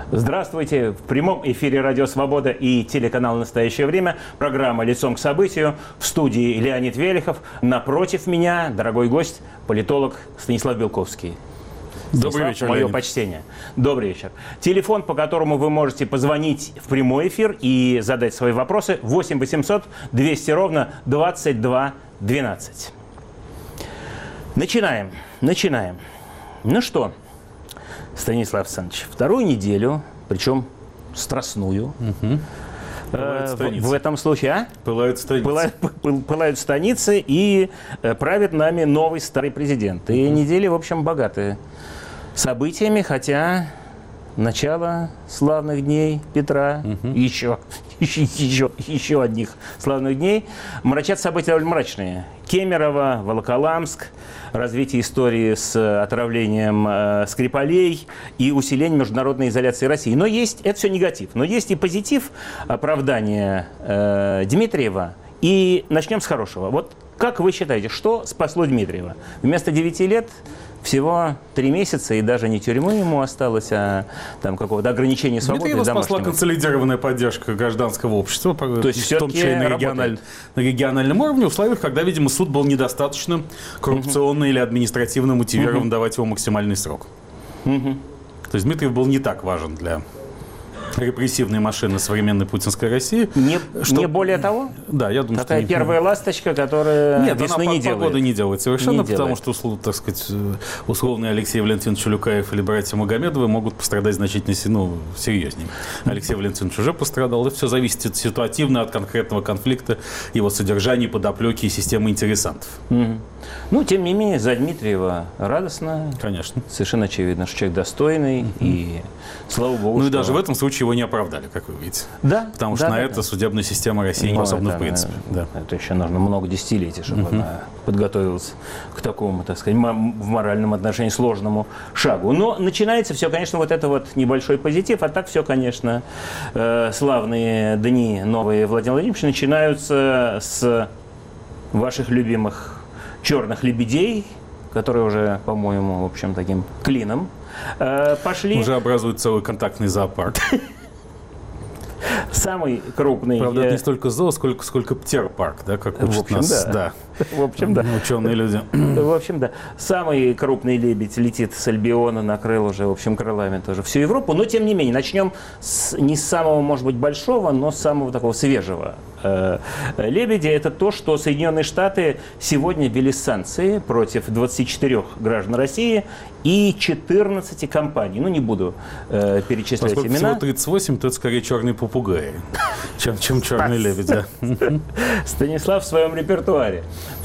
Здравствуйте! В прямом эфире «Радио Свобода» и телеканал «Настоящее время». Программа «Лицом к событию». В студии Леонид Велихов. Напротив меня дорогой гость, политолог Станислав Белковский. Добрый вечер, мое Леонид. почтение. Добрый вечер. Телефон, по которому вы можете позвонить в прямой эфир и задать свои вопросы, 8 800 200 ровно 22 12. Начинаем. Ну что, Станислав Александрович, вторую неделю, причем страстную, в этом случае, Пылают станицы. Пылают станицы, и правит нами новый старый президент. И недели, в общем, богатые событиями, хотя начало славных дней Петра, еще одних славных дней, мрачат события довольно мрачные. Кемерово, Волоколамск, развитие истории с отравлением Скрипалей и усиление международной изоляции России. Но есть, это все негатив, но есть и позитив оправдания Дмитриева. И начнем с хорошего. Вот как вы считаете, что спасло Дмитриева? Вместо 9 лет всего 3 месяца, и даже не тюрьмы ему осталось, а там какого-то ограничения свободы. Дмитриева спасла консолидированная поддержка гражданского общества, то есть в том числе и на региональном уровне, в условиях, когда, видимо, суд был недостаточно коррупционно или административно мотивирован давать ему максимальный срок. То есть Дмитриев был не так важен для репрессивной машины современной путинской России. Не более того? Да, я думаю, такая что... первая ласточка, которая весны не делает. Погоды не делает совершенно, не потому делает. что, так сказать, условный Алексей Валентинович Улюкаев или братья Магомедовы могут пострадать значительно серьезнее. Алексей Валентинович уже пострадал. Это все зависит ситуативно от конкретного конфликта, его содержания, подоплеки и системы интересантов. Ну, тем не менее, за Дмитриева радостно. Конечно. Совершенно очевидно, что человек достойный, и слава богу, Ну и что... даже в этом случае его не оправдали, как вы видите. Да. Потому что на это судебная система России не способна в принципе. Это еще нужно много десятилетий, чтобы она подготовилась к такому, так сказать, в моральном отношении сложному шагу. Но начинается все, конечно, вот это вот небольшой позитив, а так все, конечно, славные дни новые Владимира Владимировича начинаются с ваших любимых черных лебедей, которые уже, по-моему, в общем, таким клином пошли. Уже образует целый контактный зоопарк. Самый крупный... Правда, это не столько зоо, сколько птеропарк, да, как учат нас. Да. В общем, да. Ученые люди. В общем, да. Самый крупный лебедь летит с Альбиона, накрыл уже, в общем, крылами тоже всю Европу. Но, тем не менее, начнем не с самого, может быть, большого, но с самого такого свежего лебедя. Это то, что Соединенные Штаты сегодня ввели санкции против 24 граждан России и 14 компаний. Ну, не буду перечислять Поскольку имена. всего 38, то это скорее черный попугай, чем черный лебедь. Да. Станислав в своем репертуаре.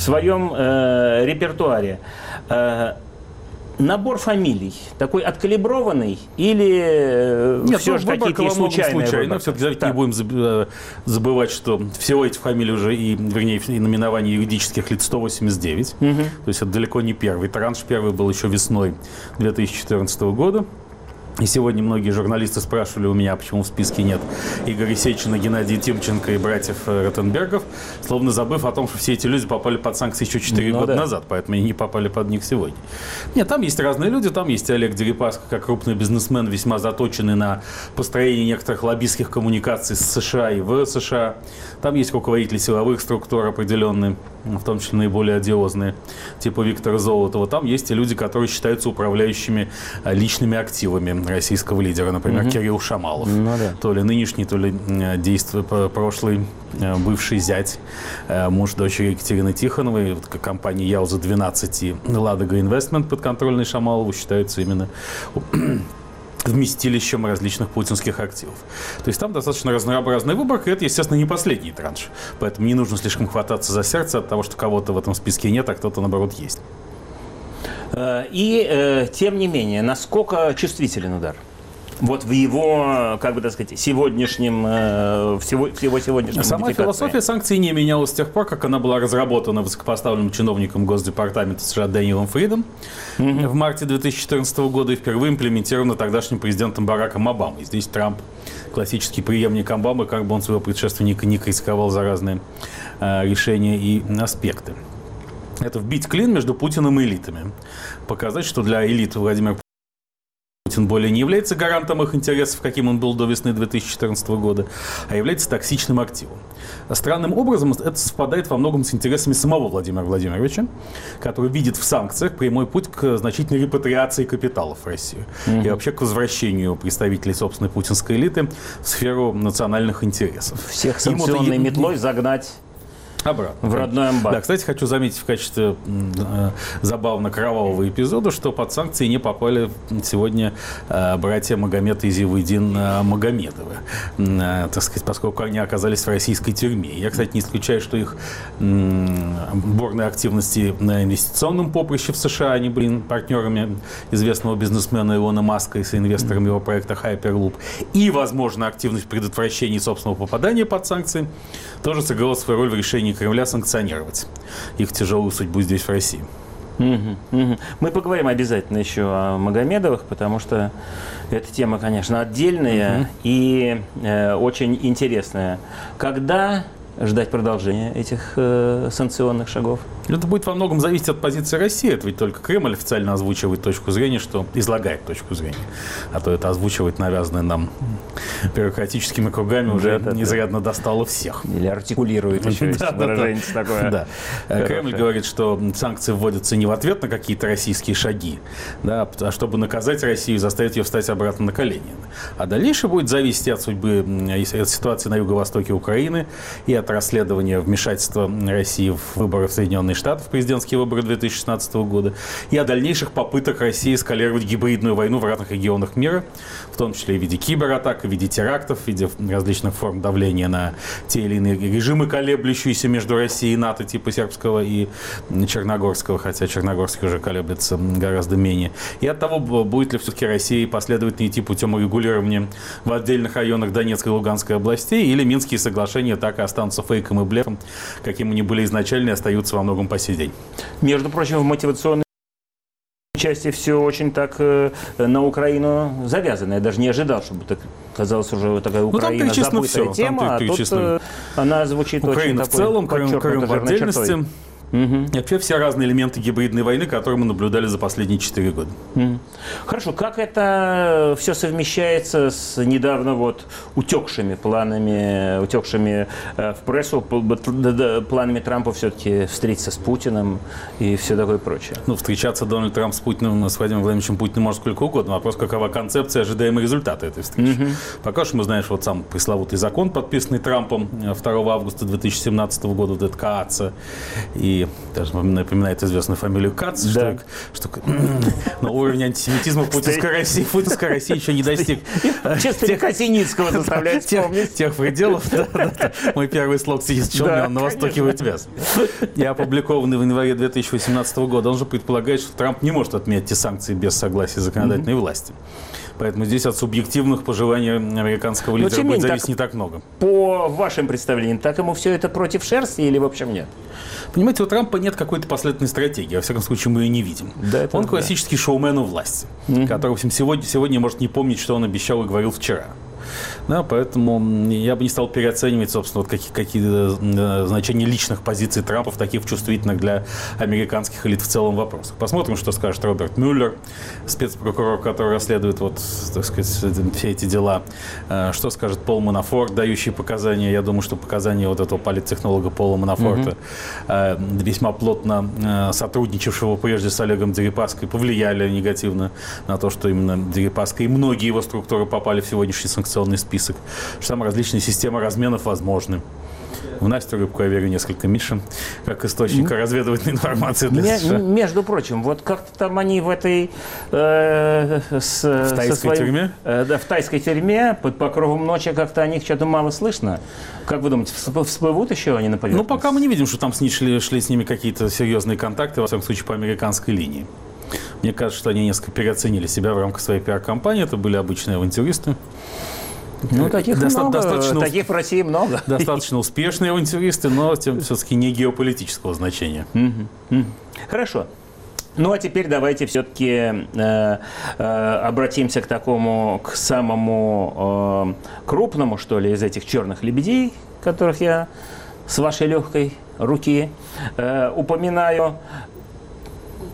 Набор фамилий такой откалиброванный или все же какие-то случайные? Все-таки не будем забывать, что всего этих фамилий уже, и наименований юридических лиц 189. То есть это далеко не первый транш. Первый был еще весной 2014 года. И сегодня многие журналисты спрашивали у меня, почему в списке нет Игоря Сечина, Геннадия Тимченко и братьев Ротенбергов, словно забыв о том, что все эти люди попали под санкции еще 4 года назад, поэтому они не попали под них сегодня. Нет, там есть разные люди, там есть Олег Дерипаска, как крупный бизнесмен, весьма заточенный на построение некоторых лоббистских коммуникаций с США и в США. Там есть руководители силовых структур определенные, в том числе наиболее одиозные, типа Виктора Золотова. Там есть и люди, которые считаются управляющими личными активами российского лидера, например, Кирилл Шамалов. То ли нынешний, то ли прошлый бывший зять, муж дочери Екатерины Тихоновой, компания Яуза-12 и Ладога Инвестмент, подконтрольный Шамалову, считаются именно вместилищем различных путинских активов. То есть там достаточно разнообразная выборка, и это, естественно, не последний транш. Поэтому не нужно слишком хвататься за сердце от того, что кого-то в этом списке нет, а кто-то, наоборот, есть. И, тем не менее, насколько чувствителен удар? Вот в его, как бы так сказать, сегодняшнем, всего сегодняшнем. Сама философия санкций не менялась с тех пор, как она была разработана высокопоставленным чиновником Госдепартамента США Дэниелом Фридом в марте 2014 года и впервые имплементирована тогдашним президентом Бараком Обамой. Здесь Трамп, классический преемник Обамы, как бы он своего предшественника не критиковал за разные решения и аспекты. Это вбить клин между Путиным и элитами. Показать, что для элит Владимир Путин более не является гарантом их интересов, каким он был до весны 2014 года, а является токсичным активом. Странным образом это совпадает во многом с интересами самого Владимира Владимировича, который видит в санкциях прямой путь к значительной репатриации капиталов в Россию и вообще к возвращению представителей собственной путинской элиты в сферу национальных интересов. Всех санкционной метлой загнать обратно. В родной амбар. Да, кстати, хочу заметить в качестве забавно-кровавого эпизода, что под санкции не попали сегодня братья Магомед и Зиаудин Магомедовы, так сказать, поскольку они оказались в российской тюрьме. Я, кстати, не исключаю, что их бурные активности на инвестиционном поприще в США, они были партнерами известного бизнесмена Илона Маска и соинвестором его проекта Hyperloop, и, возможно, активность в предотвращении собственного попадания под санкции тоже сыграла свою роль в решении Кремля санкционировать их тяжелую судьбу здесь, в России. Мы поговорим обязательно еще о Магомедовых, потому что эта тема, конечно, отдельная и очень интересная. Когда ждать продолжения этих санкционных шагов? Это будет во многом зависеть от позиции России. Это ведь только Кремль официально озвучивает точку зрения, что излагает точку зрения. А то это озвучивает навязанное нам бюрократическими кругами уже изрядно достало всех. Или артикулирует еще, есть выражение такое. Да. Кремль говорит, что санкции вводятся не в ответ на какие-то российские шаги, да, а чтобы наказать Россию и заставить ее встать обратно на колени. А дальнейшее будет зависеть от судьбы, от ситуации на юго-востоке Украины и от расследования вмешательства России в выборы в Соединенные Штаты, в президентские выборы 2016 года, и о дальнейших попытках России эскалировать гибридную войну в разных регионах мира, в том числе и в виде кибератак, в виде терактов, в виде различных форм давления на те или иные режимы, колеблющиеся между Россией и НАТО, типа сербского и черногорского, хотя черногорский уже колеблется гораздо менее. И от того, будет ли все-таки Россия последовательно идти путем урегулирования в отдельных районах Донецкой и Луганской областей, или Минские соглашения так и останутся фейком и блефом, каким они были изначально, и остаются во многом по сей день. Между прочим, в мотивационной части все очень так на Украину завязано. Я даже не ожидал, чтобы так казалось уже такая Украина забытая тема, а тут она звучит Украина очень в целом, Крым в отдельности. чертой. И вообще все разные элементы гибридной войны, которые мы наблюдали за последние 4 года. Хорошо, как это все совмещается с недавно утекшими в прессу, планами Трампа все-таки встретиться с Путиным и все такое прочее? Встречаться Дональд Трамп с Путиным, с Владимиром Владимировичем Путиным может сколько угодно. Вопрос, какова концепция, ожидаемые результаты этой встречи. Пока что мы знаем, что сам пресловутый закон, подписанный Трампом 2 августа 2017 года, этот КААЦа, и даже напоминает известную фамилию Кац, да. что уровень антисемитизма путинской России еще не достиг. Честно, Косиницкого заставляет вспомнить. Тех пределов. Мой первый слог сидит в челне, он на востоке будет вяз. И опубликованный в январе 2018 года, он же предполагает, что Трамп не может отменять те санкции без согласия законодательной власти. Поэтому здесь от субъективных пожеланий американского лидера будет зависеть не так много. По вашим представлениям, так ему все это против шерсти или в общем нет? Понимаете, у Трампа нет какой-то последовательной стратегии. Во всяком случае, мы ее не видим. Да, он классический шоумен у власти, который, в общем, сегодня может не помнить, что он обещал и говорил вчера. Да, поэтому я бы не стал переоценивать, собственно, какие значения личных позиций Трампа в таких чувствительных для американских элит в целом вопросах. Посмотрим, что скажет Роберт Мюллер, спецпрокурор, который расследует так сказать, все эти дела. Что скажет Пол Манафорт, дающий показания. Я думаю, что показания этого политтехнолога Пола Манафорта, весьма плотно сотрудничавшего прежде с Олегом Дерипаской, повлияли негативно на то, что именно Дерипаска и многие его структуры попали в сегодняшний санкционный список, что там различные системы разменов возможны. В Настю Рыбку я верю несколько меньше, как источника разведывательной информации для США. Между прочим, как-то там они в этой... в тайской тюрьме? Да, в тайской тюрьме, под покровом ночи, как-то о них что-то мало слышно. Как вы думаете, всплывут еще они на поверхность? Пока мы не видим, что там шли с ними какие-то серьезные контакты, во всяком случае, по американской линии. Мне кажется, что они несколько переоценили себя в рамках своей пиар-компании. Это были обычные авантюристы. Таких в России много. Достаточно успешные авантюристы, но тем все-таки не геополитического значения. Хорошо. А теперь давайте все-таки обратимся к самому крупному, что ли, из этих черных лебедей, которых я с вашей легкой руки упоминаю.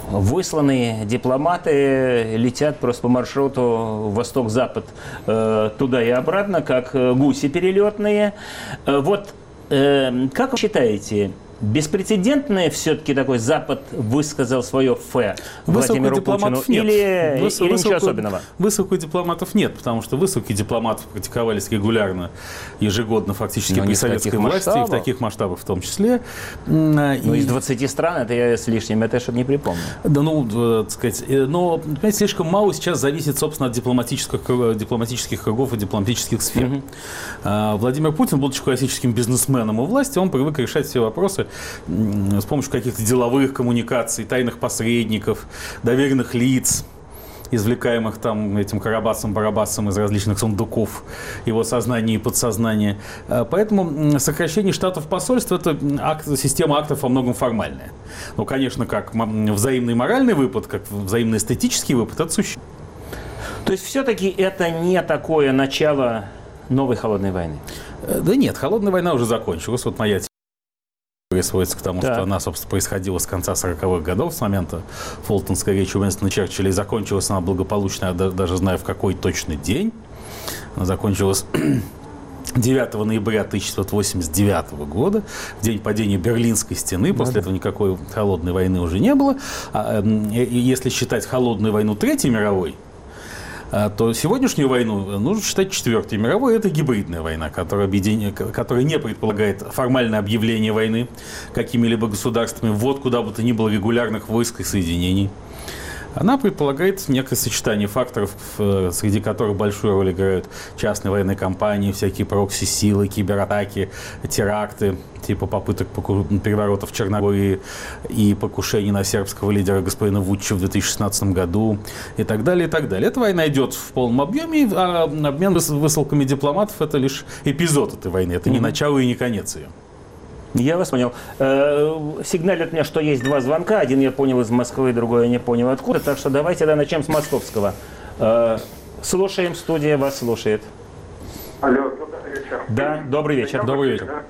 высланные дипломаты летят просто по маршруту восток-запад туда и обратно, как гуси перелетные. Вот как вы считаете, беспрецедентное все-таки такой Запад высказал свое фе Владимиру Путину или ничего особенного? Высылку дипломатов нет, потому что высылки дипломатов практиковались регулярно, ежегодно фактически при советской власти, и в таких масштабах в том числе. Из 20 стран, это я с лишним, это что-то не припомню. Да, так сказать, но, понимаете, слишком мало сейчас зависит, собственно, от дипломатических кругов и дипломатических сфер. Владимир Путин, будучи классическим бизнесменом у власти, он привык решать все вопросы с помощью каких-то деловых коммуникаций, тайных посредников, доверенных лиц, извлекаемых там этим Карабасом-Барабасом из различных сундуков его сознания и подсознания. Поэтому сокращение штатов посольств – это система актов во многом формальная. Но, конечно, как взаимный моральный выпад, как взаимный эстетический выпад – это существенно. То есть все-таки это не такое начало новой холодной войны? Да нет, холодная война уже закончилась. Вот моя сводится к тому, что она, собственно, происходила с конца 40-х годов, с момента Фултонской речи Уинстона Черчилля, и закончилась она благополучно, я даже знаю, в какой точный день. Она закончилась 9 ноября 1989 года, в день падения Берлинской стены. После этого никакой холодной войны уже не было. Если считать холодную войну Третьей мировой, то сегодняшнюю войну нужно считать Четвертой мировой. Это гибридная война, которая не предполагает формальное объявление войны какими-либо государствами, ввод куда бы то ни было регулярных войск и соединений. Она предполагает некое сочетание факторов, среди которых большую роль играют частные военные компании, всякие прокси-силы, кибератаки, теракты, типа попыток переворотов в Черногории и покушений на сербского лидера господина Вучича в 2016 году и так далее, и так далее. Эта война идет в полном объеме, а обмен высылками дипломатов – это лишь эпизод этой войны, это не начало и не конец ее. Я вас понял. Сигналят мне, что есть два звонка. Один я понял из Москвы, другой я не понял откуда. Так что давайте начнем с московского. Слушаем, студия вас слушает. Алло, добрый вечер. Да, добрый вечер. Добрый вечер.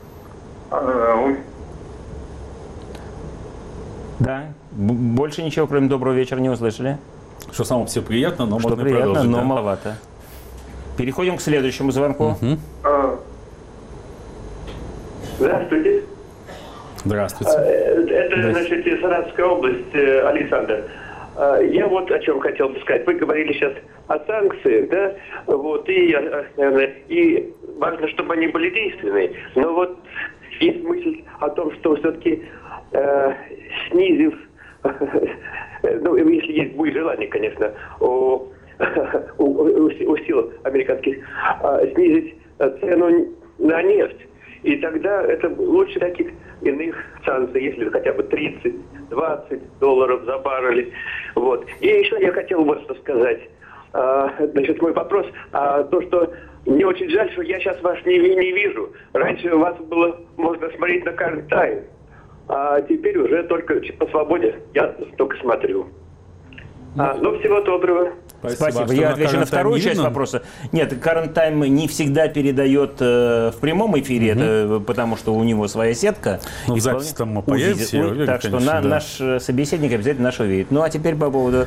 Да, больше ничего, кроме доброго вечера, не услышали. Что само все приятно, но что можно приятно, продолжить. Но маловато. Переходим к следующему звонку. Здравствуйте. Здравствуйте. Это, значит, из Саратовской области, Александр. Я вот о чем хотел бы сказать. Вы говорили сейчас о санкциях, да? Вот, и важно, чтобы они были действенные. Но вот есть мысль о том, что все-таки снизив, ну, если есть будет желание, конечно, у сил американских снизить цену на нефть. И тогда это лучше таких иных санкций, если хотя бы $30-20 за баррель. Вот. И еще я хотел вот что сказать. Значит, мой вопрос. То, что мне очень жаль, что я сейчас вас не вижу. Раньше вас было можно смотреть на Current Time, а теперь уже только по свободе я только смотрю. Ну, всего доброго. Спасибо. Я отвечу на вторую часть вопроса. Нет, Current Time не всегда передает в прямом эфире, это потому что у него своя сетка. Ну, в записи там появится. Так что наш собеседник обязательно наш увидит. Ну, а теперь по поводу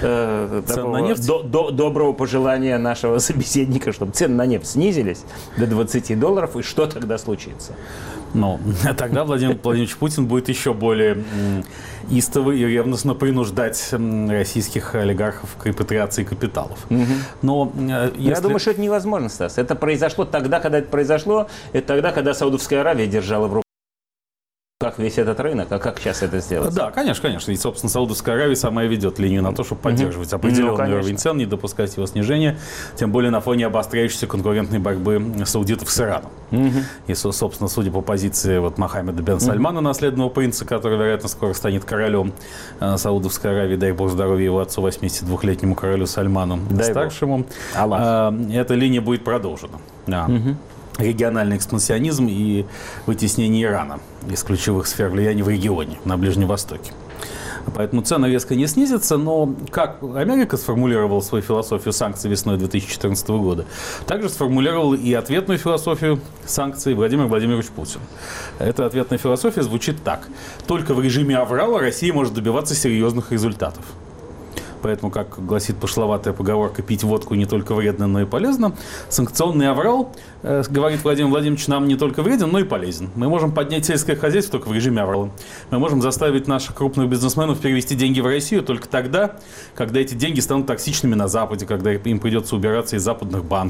доброго пожелания нашего собеседника, чтобы цены на нефть снизились до $20, и что тогда случится? Ну, тогда Владимир Владимирович Путин будет еще более истово и ревностно принуждать российских олигархов к репатриации капиталов. Но Я думаю, что это невозможно, Стас. Это произошло тогда, когда это произошло. Это тогда, когда Саудовская Аравия держала в руках весь этот рынок. А как сейчас это сделать? Да, конечно. И, собственно, Саудовская Аравия сама и ведет линию на то, чтобы поддерживать определенный уровень цен, не допускать его снижения. Тем более на фоне обостряющейся конкурентной борьбы саудитов с Ираном. И, собственно, судя по позиции Мохаммеда бен Сальмана, наследного принца, который, вероятно, скоро станет королем Саудовской Аравии, дай бог здоровья его отцу, 82-летнему королю Сальману старшему, эта линия будет продолжена. Региональный экспансионизм и вытеснение Ирана из ключевых сфер влияния в регионе, на Ближнем Востоке. Поэтому цены резко не снизятся, но как Америка сформулировала свою философию санкций весной 2014 года, также сформулировал и ответную философию санкций Владимир Владимирович Путин. Эта ответная философия звучит так. Только в режиме аврала Россия может добиваться серьезных результатов. Поэтому, как гласит пошловатая поговорка, пить водку не только вредно, но и полезно. Санкционный аврал, говорит Владимир Владимирович, нам не только вреден, но и полезен. Мы можем поднять сельское хозяйство только в режиме аврала. Мы можем заставить наших крупных бизнесменов перевести деньги в Россию только тогда, когда эти деньги станут токсичными на Западе, когда им придется убираться из западных банков.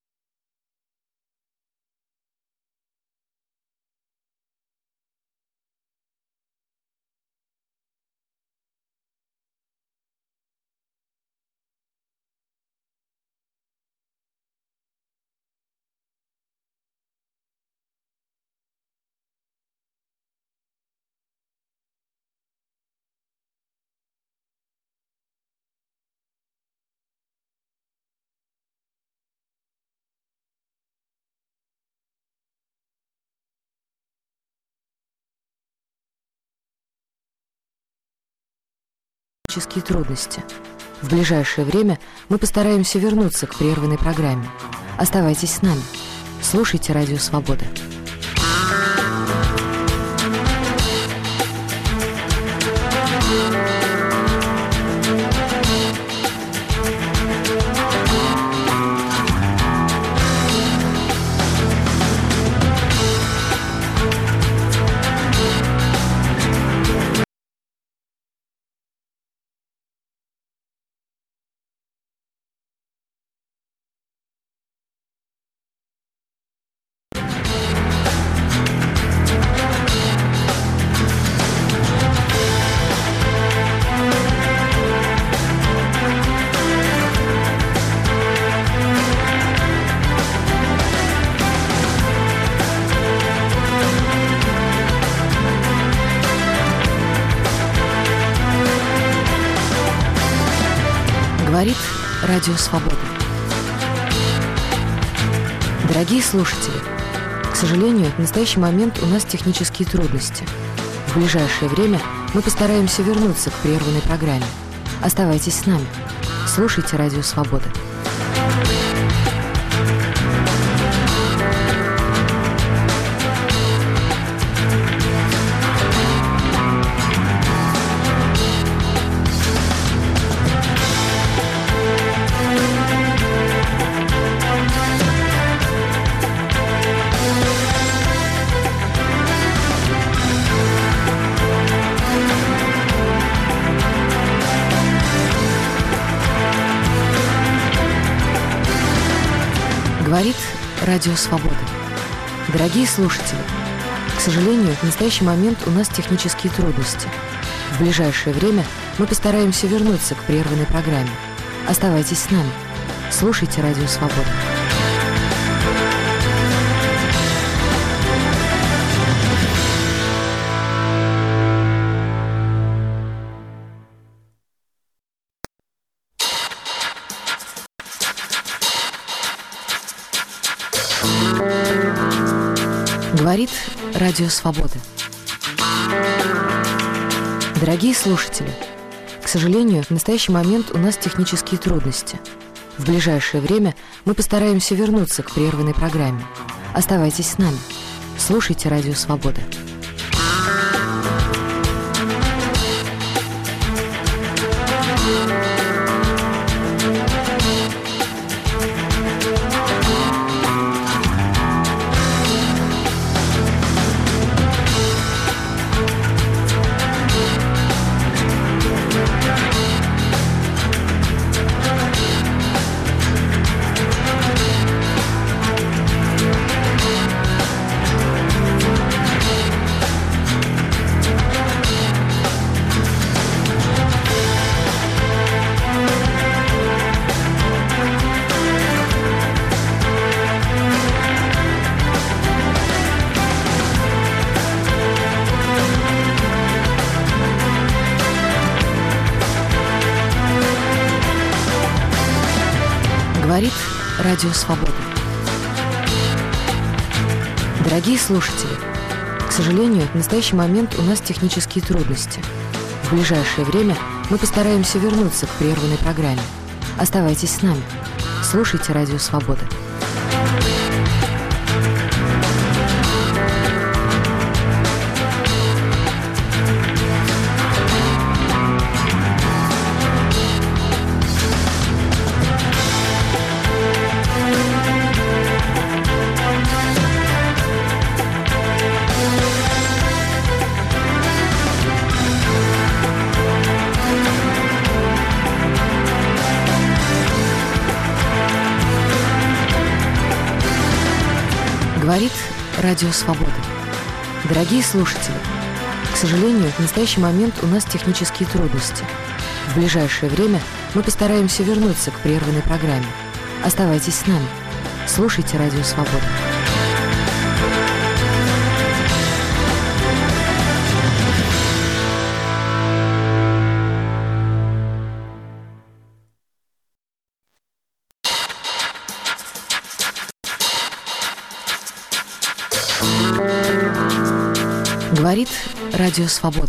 Трудности. В ближайшее время мы постараемся вернуться к прерванной программе. Оставайтесь с нами. Слушайте Радио Свобода. Говорит Радио Свобода. Дорогие слушатели, к сожалению, в настоящий момент у нас технические трудности. В ближайшее время мы постараемся вернуться к прерванной программе. Оставайтесь с нами. Слушайте Радио Свобода. Говорит Радио Свобода. Дорогие слушатели, к сожалению, в настоящий момент у нас технические трудности. В ближайшее время мы постараемся вернуться к прерванной программе. Оставайтесь с нами. Слушайте Радио Свобода. Говорит Радио Свобода. Дорогие слушатели, к сожалению, в настоящий момент у нас технические трудности. В ближайшее время мы постараемся вернуться к прерванной программе. Оставайтесь с нами. Слушайте Радио Свобода. Говорит Радио Свобода. Дорогие слушатели, к сожалению, в настоящий момент у нас технические трудности. В ближайшее время мы постараемся вернуться к прерванной программе. Оставайтесь с нами. Слушайте Радио Свобода. Говорит Радио Свобода. Дорогие слушатели, к сожалению, в настоящий момент у нас технические трудности. В ближайшее время мы постараемся вернуться к прерванной программе. Оставайтесь с нами. Слушайте Радио Свобода. Говорит Радио Свобода.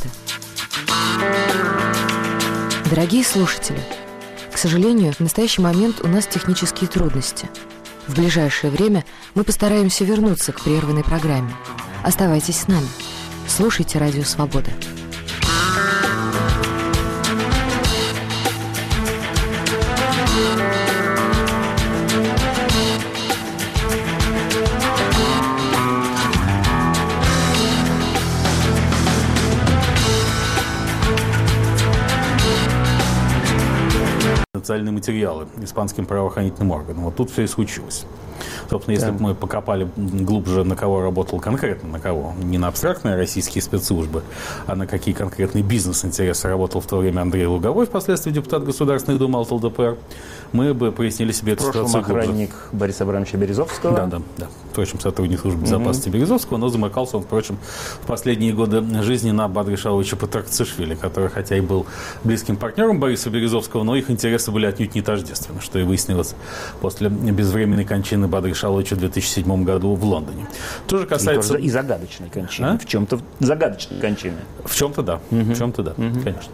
Дорогие слушатели, к сожалению, в настоящий момент у нас технические трудности. В ближайшее время мы постараемся вернуться к прерванной программе. Оставайтесь с нами. Слушайте Радио Свобода. Специальные материалы испанским правоохранительным органам. Вот тут все и случилось. Собственно, если бы мы покопали глубже, на кого работал конкретно, на кого, не на абстрактные российские спецслужбы, а на какие конкретные бизнес-интересы работал в то время Андрей Луговой, впоследствии депутат Государственной Думы от ЛДПР, мы бы прояснили себе эту ситуацию глубже. Охранник Бориса Абрамовича Березовского. Да. Впрочем, сотрудник службы безопасности Березовского, но замыкался он, впрочем, в последние годы жизни на Бадри Шаловича Патарцишвили, который, хотя и был близким партнером Бориса Березовского, но их интересы были отнюдь не тождественны, что и выяснилось после безвременной кончины Бадри Шаловича в 2007 году в Лондоне. То же касается... И загадочной кончины. В чем-то загадочной кончины. В чем-то да. В чем-то да, конечно.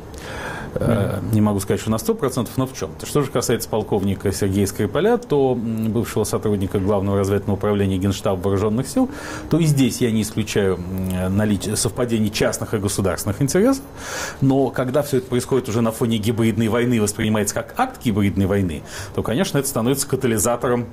Не могу сказать, что на 100%, но в чем-то. Что же касается полковника Сергея Скрипаля, то бывшего сотрудника Главного разведывательного управления Генштаба Вооруженных сил, то и здесь я не исключаю наличие совпадений частных и государственных интересов. Но когда все это происходит уже на фоне гибридной войны и воспринимается как акт гибридной войны, то, конечно, это становится катализатором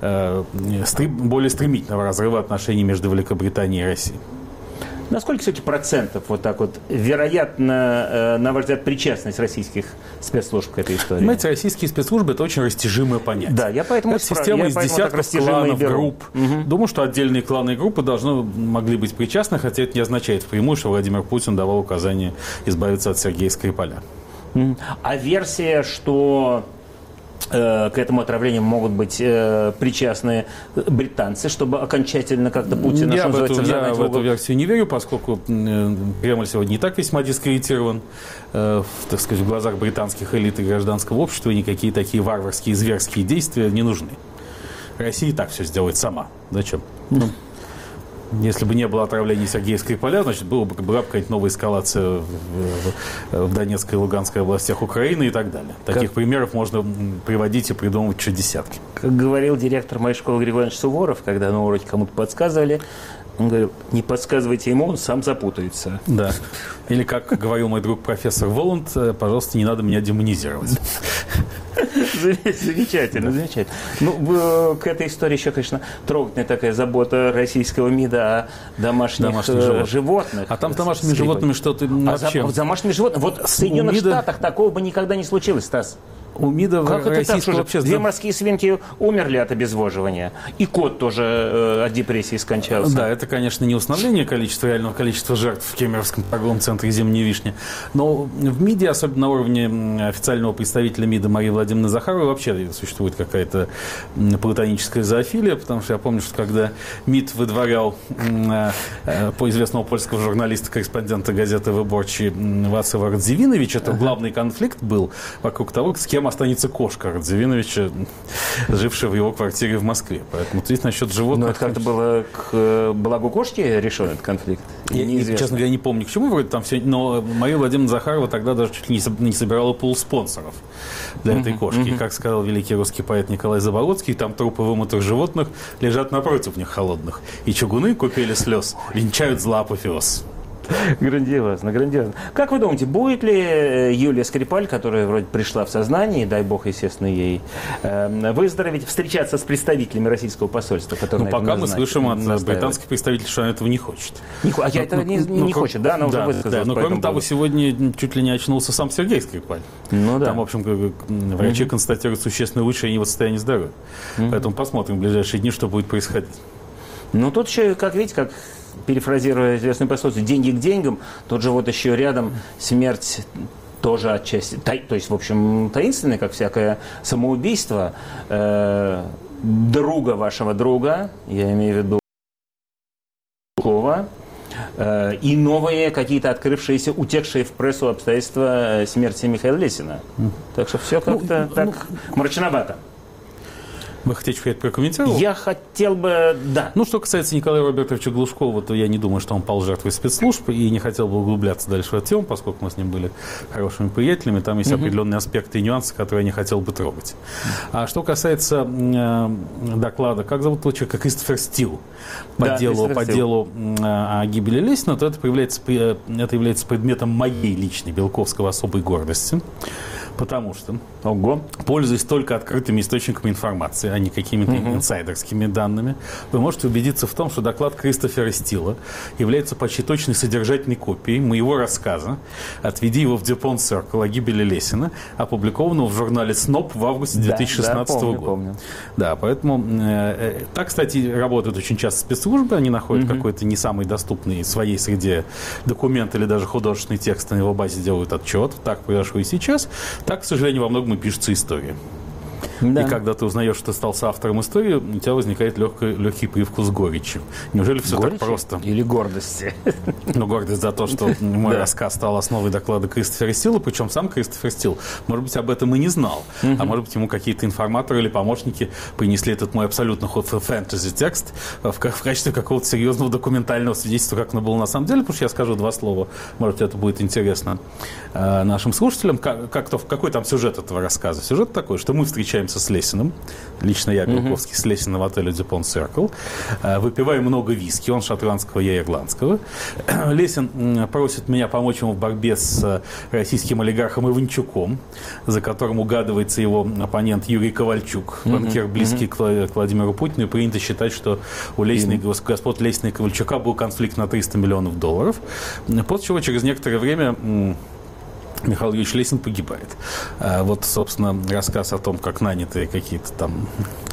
более стремительного разрыва отношений между Великобританией и Россией. Насколько, кстати, процентов вот так вот вероятно, на ваш взгляд, причастность российских спецслужб к этой истории? Понимаете, российские спецслужбы – это очень растяжимое понятие. Да, я поэтому это система из десятков кланов, групп. Думаю, что отдельные кланы и группы могли быть причастны, хотя это не означает впрямую, что Владимир Путин давал указание избавиться от Сергея Скрипаля. А версия, что к этому отравлению могут быть причастны британцы, чтобы окончательно как-то Путина, я в эту версию не верю, поскольку Кремль сегодня не так весьма дискредитирован, так сказать, в глазах британских элит и гражданского общества, и никакие такие варварские, зверские действия не нужны. Россия и так все сделает сама. Зачем? Если бы не было отравления Сергея Скрипаля, значит, была бы какая-нибудь новая эскалация в Донецкой и Луганской областях Украины и так далее. Таких примеров можно приводить и придумывать еще десятки. Как говорил директор моей школы Григорий Иванович Суворов, когда на уроке кому-то подсказывали, он говорил: не подсказывайте ему, он сам запутается. Да. Или, как говорил мой друг профессор Воланд, пожалуйста, не надо меня демонизировать. Замечательно, замечательно. Ну, к этой истории еще, конечно, трогательная такая забота российского МИДа о домашних животных. А там с домашними животными что-то вообще... А домашними животными? Вот в Соединенных Штатах такого бы никогда не случилось, Стас. У МИДа российского вообще... Две морские свинки умерли от обезвоживания. И кот тоже от депрессии скончался. Да, это, конечно, не установление реального количества жертв в Кемеровском торговом центре «Зимняя вишня». Но в МИДе, особенно на уровне официального представителя МИДа Марии Владимировны Захаровой, вообще существует какая-то платоническая зоофилия, потому что я помню, что когда МИД выдворял по известного польского журналиста-корреспондента газеты «Выборчий» Вацлава Радзивиновича, это главный конфликт был вокруг того, с кем останется кошка Радзивиновича, жившая в его квартире в Москве. Поэтому здесь насчет животных... Но это как-то было к благу кошки решен этот конфликт? Я, честно говоря, не помню, к чему вроде там все... Но Мария Владимировна Захарова тогда даже чуть ли не собирала пул спонсоров для этой кошки. Как сказал великий русский поэт Николай Заболоцкий, там трупы вымытых животных лежат напротив них холодных. И чугуны, купели слез, венчают зла апофеоз. Грандиозно, грандиозно. Как вы думаете, будет ли Юлия Скрипаль, которая вроде пришла в сознание, дай бог, естественно, ей выздороветь, встречаться с представителями российского посольства, которые пока мы слышим от британских представителей, что она этого не хочет. Этого не хочет, да? Она уже высказалась. Но кроме того, сегодня чуть ли не очнулся сам Сергей Скрипаль. Там, в общем, врачи констатируют существенно улучшение его состояния здоровья. Поэтому посмотрим в ближайшие дни, что будет происходить. Ну, тут еще, как видите, как перефразируя известную пословицу, деньги к деньгам, тут же вот еще рядом смерть тоже отчасти, то есть, в общем, таинственное, как всякое самоубийство друга вашего друга, я имею в виду Лукова, и новые какие-то открывшиеся, утекшие в прессу обстоятельства смерти Михаила Лесина. Так что все как-то так мрачновато. Вы хотите, чтобы я это прокомментировал? Я хотел бы, да. Ну, что касается Николая Робертовича Глушкова, то я не думаю, что он пал жертвой спецслужб, и не хотел бы углубляться дальше в эту тему, поскольку мы с ним были хорошими приятелями. Там есть определенные аспекты и нюансы, которые я не хотел бы трогать. А что касается доклада, как зовут этого человека? Кристофер Стил. По делу о гибели Лесина, то это является предметом моей личной Белковского особой гордости. Потому что, пользуясь только открытыми источниками информации, а не какими-то инсайдерскими данными, вы можете убедиться в том, что доклад Кристофера Стила является почти точной содержательной копией моего рассказа «Отведи его в Dupont Circle» о гибели Лесина, опубликованного в журнале «СНОП» в августе 2016 года. Помню. Да, поэтому так, кстати, работают очень часто спецслужбы, они находят какой-то не самый доступный в своей среде документ или даже художественный текст, на его базе делают отчет. Так произошло и сейчас. Так, к сожалению, во многом и пишется история. Да. И когда ты узнаешь, что ты стал соавтором истории, у тебя возникает легкий привкус горечи. Неужели все так просто? Или гордости? Ну, гордость за то, что мой рассказ стал основой доклада Кристофера Стила, причем сам Кристофер Стил, может быть, об этом и не знал. А может быть, ему какие-то информаторы или помощники принесли этот мой абсолютно фэнтези-текст в качестве какого-то серьезного документального свидетельства, как оно было на самом деле, потому что я скажу два слова, может, это будет интересно нашим слушателям. Какой там сюжет этого рассказа? Сюжет такой, что мы встречаемся с Лесиным, лично я, Белковский, с Лесиным в отеле Dupont Circle, выпиваем много виски, он шотландского, я ирландского. Лесин просит меня помочь ему в борьбе с российским олигархом Иванчуком, за которым угадывается его оппонент Юрий Ковальчук, банкир, близкий к Владимиру Путину, и принято считать, что у господ Лесина и Ковальчука был конфликт на $300 миллионов, после чего через некоторое время Михаил Юрьевич Лесин погибает. Вот, собственно, рассказ о том, как нанятые какие-то там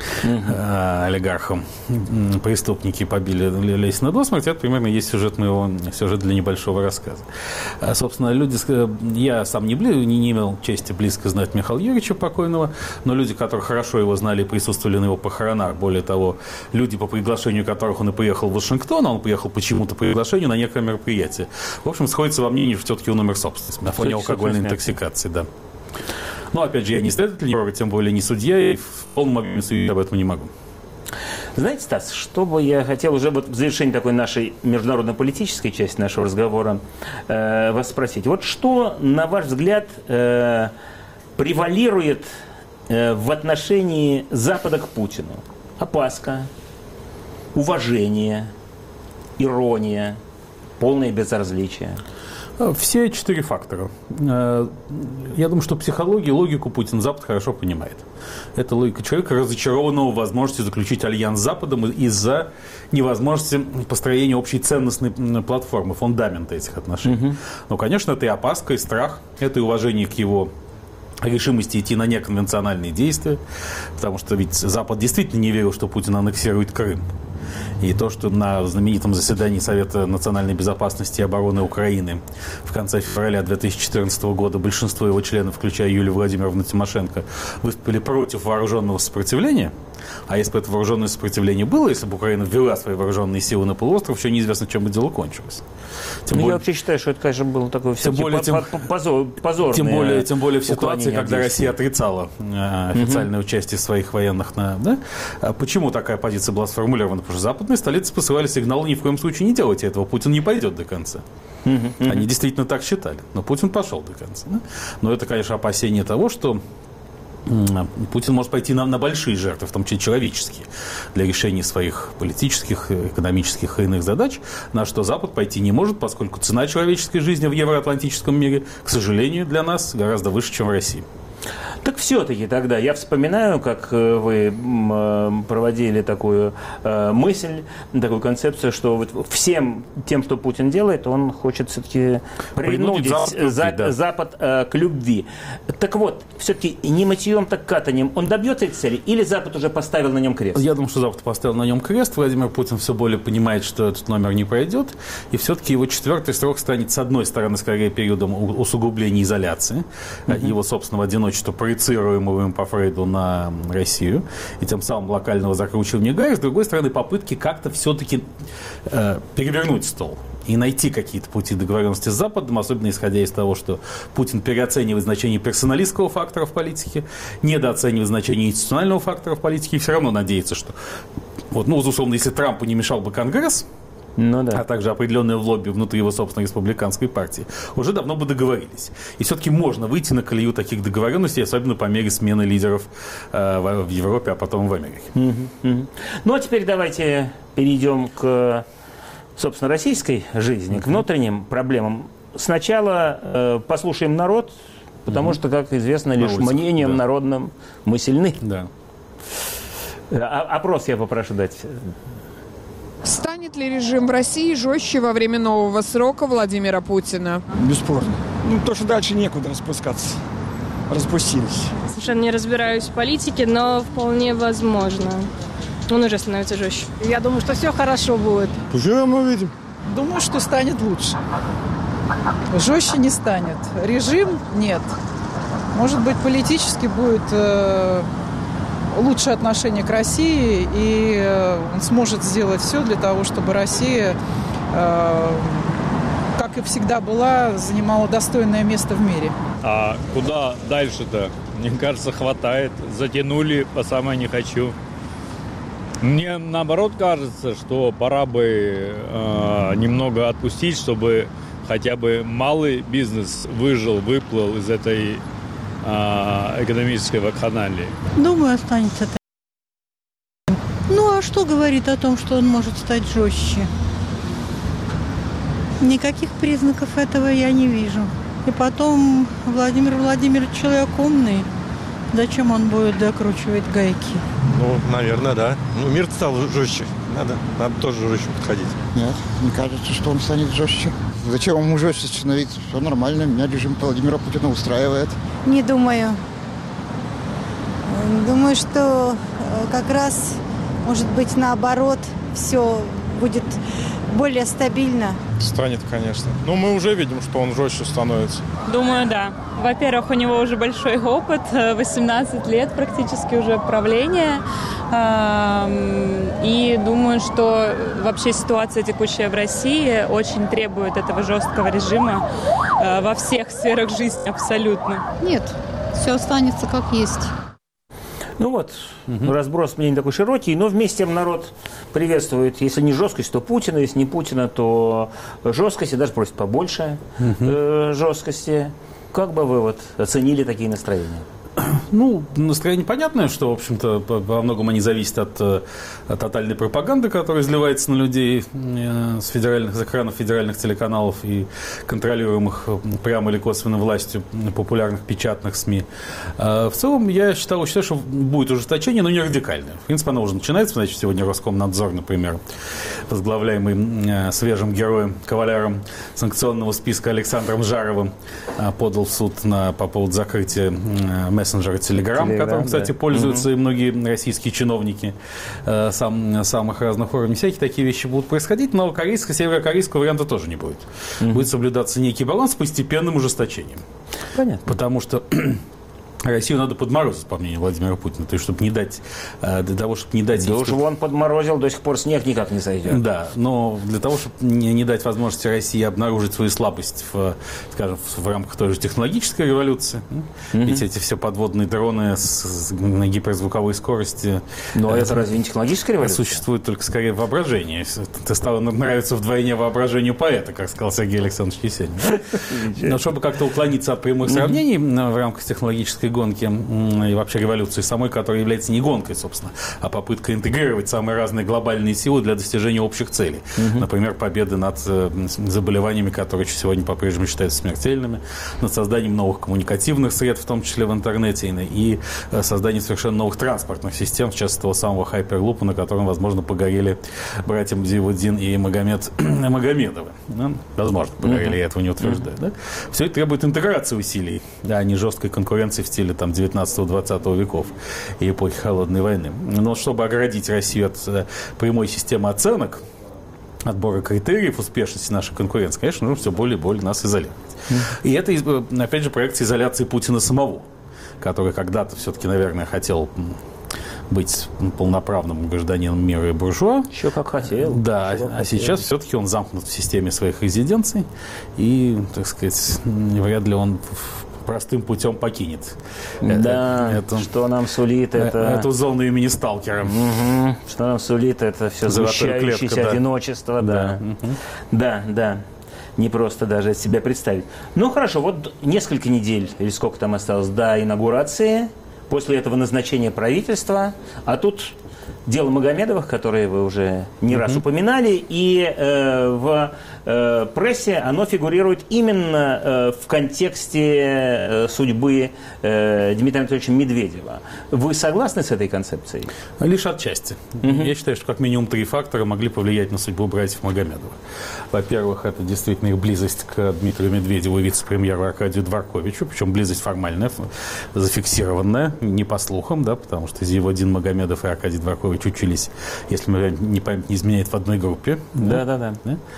олигархом преступники побили Лесина до смерти, это примерно есть сюжет для небольшого рассказа. Собственно, я сам не имел чести близко знать Михаила Юрьевича покойного, но люди, которые хорошо его знали и присутствовали на его похоронах, более того, люди, по приглашению которых он и поехал в Вашингтон, а он поехал почему-то по приглашению на некое мероприятие. В общем, сходится во мнении, что все-таки он умер собственностью на фоне алкогольной интоксикации, да. Но, опять же, я не следователь, тем более не судья, и в полном объеме судить об этом не могу. Знаете, Стас, что бы я хотел уже в завершении такой нашей международно-политической части нашего разговора вас спросить. Вот что, на ваш взгляд, превалирует в отношении Запада к Путину? Опаска, уважение, ирония, полное безразличие? Все 4 фактора. Я думаю, что психологию, логику Путин Запад хорошо понимает. Это логика человека, разочарованного в возможности заключить альянс с Западом из-за невозможности построения общей ценностной платформы, фундамента этих отношений. Но, конечно, это и опаска, и страх, это и уважение к его решимости идти на неконвенциональные действия, потому что ведь Запад действительно не верил, что Путин аннексирует Крым. И то, что на знаменитом заседании Совета национальной безопасности и обороны Украины в конце февраля 2014 года большинство его членов, включая Юлию Владимировну Тимошенко, выступили против вооруженного сопротивления, А если бы это вооруженное сопротивление было, если бы Украина ввела свои вооруженные силы на полуостров, еще неизвестно, чем бы дело кончилось. Я вообще считаю, что это, конечно, было такое позорное. Тем более в ситуации, когда Россия отрицала официальное участие своих военных. Почему такая позиция была сформулирована? Потому что западные столицы посылали сигнал: ни в коем случае не делайте этого, Путин не пойдет до конца. Они действительно так считали, но Путин пошел до конца. Но это, конечно, опасение того, что Путин может пойти на большие жертвы, в том числе человеческие, для решения своих политических, экономических и иных задач, на что Запад пойти не может, поскольку цена человеческой жизни в евроатлантическом мире, к сожалению, для нас гораздо выше, чем в России. Так все-таки тогда я вспоминаю, как вы проводили такую мысль, такую концепцию, что вот всем тем, что Путин делает, он хочет все-таки принудить Запад к любви. Так вот, все-таки не мытьем, так катанием он добьется этой цели, или Запад уже поставил на нем крест? Я думаю, что Запад поставил на нем крест. Владимир Путин все более понимает, что этот номер не пройдет, и все-таки его 4-й срок станет, с одной стороны, скорее периодом усугубления изоляции, его собственного одиночества, проецируемого им по Фрейду на Россию, и тем самым локального закручивания гаек, с другой стороны, попытки как-то все-таки перевернуть стол и найти какие-то пути договоренности с Западом, особенно исходя из того, что Путин переоценивает значение персоналистского фактора в политике, недооценивает значение институционального фактора в политике, и все равно надеется, что, условно, если Трампу не мешал бы Конгресс, а также определенное лобби внутри его собственной республиканской партии, уже давно бы договорились. И все-таки можно выйти на колею таких договоренностей, особенно по мере смены лидеров в Европе, а потом в Америке. Ну, а теперь давайте перейдем к, собственно, российской жизни, к внутренним проблемам. Сначала послушаем народ, потому что, как известно, лишь мнением народным мы сильны. Да. Опрос я попрошу дать. Станет ли режим в России жестче во время нового срока Владимира Путина? Бесспорно. То, что дальше некуда распускаться. Распустились. Совершенно не разбираюсь в политике, но вполне возможно. Он уже становится жестче. Я думаю, что все хорошо будет. Поживем, увидим. Думаю, что станет лучше. Жестче не станет. Режим нет. Может быть, политически будет лучшее отношение к России, и он сможет сделать все для того, чтобы Россия, как и всегда была, занимала достойное место в мире. А куда дальше-то? Мне кажется, хватает. Затянули по самое не хочу. Мне, наоборот, кажется, что пора бы немного отпустить, чтобы хотя бы малый бизнес выжил, выплыл из этой экономической вакханалии. Думаю, останется таким. Ну, а что говорит о том, что он может стать жестче? Никаких признаков этого я не вижу. И потом, Владимир Владимирович человек умный. Зачем он будет докручивать гайки? Наверное, да. Мир стал жестче. Надо тоже жестче подходить. Нет, не кажется, что он станет жестче. Зачем ему жестче становиться? Все нормально. Меня режим Владимира Путина устраивает. Не думаю. Думаю, что как раз, может быть, наоборот, все будет более стабильно. Станет, конечно. Мы уже видим, что он жестче становится. Думаю, да. Во-первых, у него уже большой опыт, 18 лет практически уже правления. И думаю, что вообще ситуация текущая в России очень требует этого жесткого режима во всех сферах жизни абсолютно. Нет, все останется как есть. Разброс мнений такой широкий, но вместе народ приветствует, если не жесткость, то Путина, если не Путина, то жесткость, и даже просит побольше жесткости. Как бы вы оценили такие настроения? Настроение понятное, что, в общем-то, во многом они зависят от тотальной пропаганды, которая изливается на людей с экранов федеральных телеканалов и контролируемых прямо или косвенно властью популярных печатных СМИ. В целом, я считаю, что будет ужесточение, но не радикальное. В принципе, оно уже начинается. Значит, сегодня Роскомнадзор, например, возглавляемый свежим героем, кавалером санкционного списка Александром Жаровым, подал в суд по поводу закрытия мессенджера Telegram, которым, кстати, пользуются и многие российские чиновники самых разных уровней. Всякие такие вещи будут происходить, но северокорейского варианта тоже не будет. Будет соблюдаться некий баланс с постепенным ужесточением. Понятно. Потому что Россию надо подморозить, по мнению Владимира Путина. То есть, чтобы не дать, для того, чтобы не дать... Да уж вон подморозил, до сих пор снег никак не сойдет. Да, но для того, чтобы не дать возможности России обнаружить свою слабость, скажем, в рамках той же технологической революции, ведь эти все подводные дроны на гиперзвуковой скорости... Но это разве не технологическая революция? Существует только скорее в воображении. Это стало нравиться вдвойне воображению поэта, как сказал Сергей Александрович Есенин. Но чтобы как-то уклониться от прямых сравнений в рамках технологической гонки и вообще революции самой, которая является не гонкой, собственно, а попыткой интегрировать самые разные глобальные силы для достижения общих целей. Например, победы над заболеваниями, которые сегодня по-прежнему считаются смертельными, над созданием новых коммуникативных средств, в том числе в интернете, и созданием совершенно новых транспортных систем, в частности, того самого хайперлупа, на котором, возможно, погорели братья Зиауддин и Магомедовы. Возможно, погорели, я этого не утверждаю. Да? Все это требует интеграции усилий, а не жесткой конкуренции в стиле 19-20 веков и эпохи Холодной войны. Но чтобы оградить Россию от прямой системы оценок, отбора критериев успешности нашей конкуренции, конечно, нужно все более и более нас изолировать. И это, опять же, проект изоляции Путина самого, который когда-то все-таки, наверное, хотел быть полноправным гражданином мира и буржуа. Еще как хотел. Да, а сейчас все-таки он замкнут в системе своих резиденций и, так сказать, вряд ли он простым путем покинет. Да, что нам сулит эту зону имени Сталкера. Что нам сулит это все сгущающееся одиночество. Да. Не просто даже от себя представить. Ну, хорошо, вот несколько недель, или сколько там осталось, до инаугурации, после этого назначения правительства, а тут дело Магомедовых, которые вы уже не раз упоминали, и в прессе оно фигурирует именно в контексте судьбы Дмитрия Анатольевича Медведева. Вы согласны с этой концепцией? Лишь отчасти. Я считаю, что как минимум 3 фактора могли повлиять на судьбу братьев Магомедовых. Во-первых, это действительно их близость к Дмитрию Медведеву и вице-премьеру Аркадию Дворковичу, причем близость формальная, зафиксированная, не по слухам, да, потому что Зиауддин Магомедов и Аркадий Дворкович учились, если мне память не изменяет, в одной группе. Да.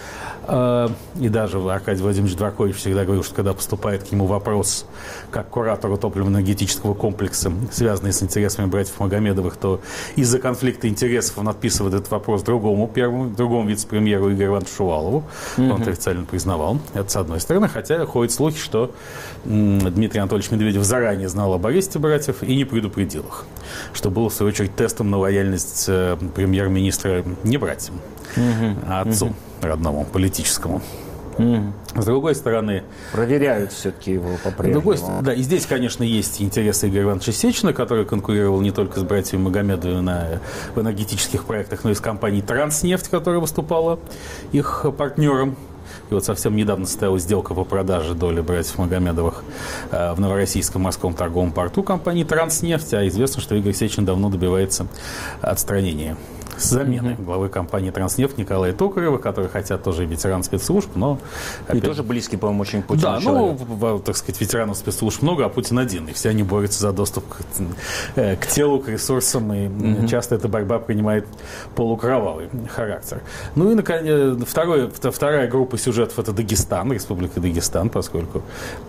И даже Аркадий Владимирович Дворкович всегда говорил, что когда поступает к нему вопрос как куратору топливно-энергетического комплекса, связанный с интересами братьев Магомедовых, то из-за конфликта интересов он отписывает этот вопрос другому вице-премьеру Игорю Ивановичу Шувалову. Он это официально признавал. Это с одной стороны. Хотя ходят слухи, что Дмитрий Анатольевич Медведев заранее знал об аресте братьев и не предупредил их. Что было, в свою очередь, тестом на лояльность премьер-министра не братьям, а отцу родному, политическому. С другой стороны... Проверяют все-таки его по-прежнему. Да, и здесь, конечно, есть интересы Игоря Ивановича Сечина, который конкурировал не только с братьями Магомедовыми в энергетических проектах, но и с компанией «Транснефть», которая выступала их партнером. И вот совсем недавно состоялась сделка по продаже доли братьев Магомедовых в Новороссийском морском торговом порту компании «Транснефть», а известно, что Игорь Сечин давно добивается отстранения с заменой главы компании «Транснефть» Николая Токарева, который хотя тоже и ветеран спецслужб, но... И тоже близкий, по-моему, очень Путину человек. Да, так сказать, ветеранов спецслужб много, а Путин один. И все они борются за доступ к телу, к ресурсам, и часто эта борьба принимает полукровавый характер. Ну и, наконец, вторая группа сюжетов — это Дагестан, Республика Дагестан, поскольку,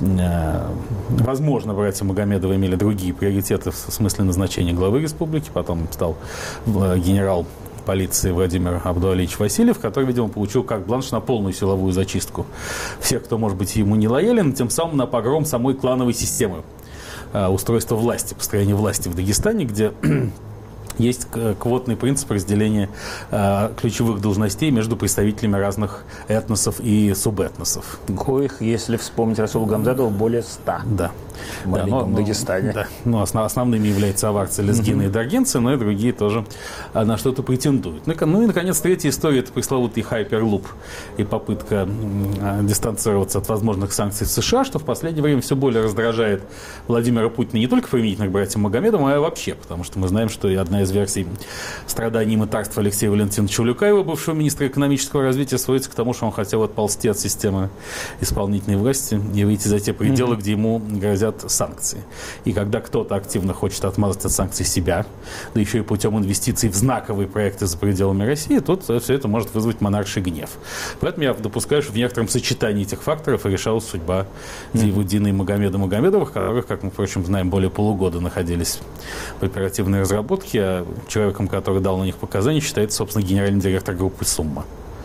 возможно, братья Магомедовы имели другие приоритеты в смысле назначения главы республики. Потом стал генерал полиции Владимир Абдуалиевич Васильев, который, видимо, получил карт-бланш на полную силовую зачистку всех, кто, может быть, ему не лоялен, тем самым на погром самой клановой системы устройства власти, построения власти в Дагестане, где есть квотный принцип разделения ключевых должностей между представителями разных этносов и субэтносов. Коих, если вспомнить Расула Гамзатова, более 100. Да. В маленьком Дагестане. Да. Ну, основными являются аварцы, лезгины и даргинцы, но и другие тоже на что-то претендуют. Ну и, наконец, третья история — это пресловутый хайперлуп и попытка дистанцироваться от возможных санкций в США, что в последнее время все более раздражает Владимира Путина не только применительно к братьям Магомедовым, а и вообще, потому что мы знаем, что и одна из версий страданий и мытарства Алексея Валентиновича Улюкаева, бывшего министра экономического развития, сводится к тому, что он хотел отползти от системы исполнительной власти и выйти за те пределы, где ему грозят от санкций. И когда кто-то активно хочет отмазать от санкций себя, да еще и путем инвестиций в знаковые проекты за пределами России, тут все это может вызвать монарший гнев. Поэтому я допускаю, что в некотором сочетании этих факторов и решалась судьба Зиявуддина и Магомеда Магомедовых, которых, как мы, впрочем, знаем, более полугода находились в оперативной разработке, а человеком, который дал на них показания, считается, собственно, генеральный директор группы «Сумма».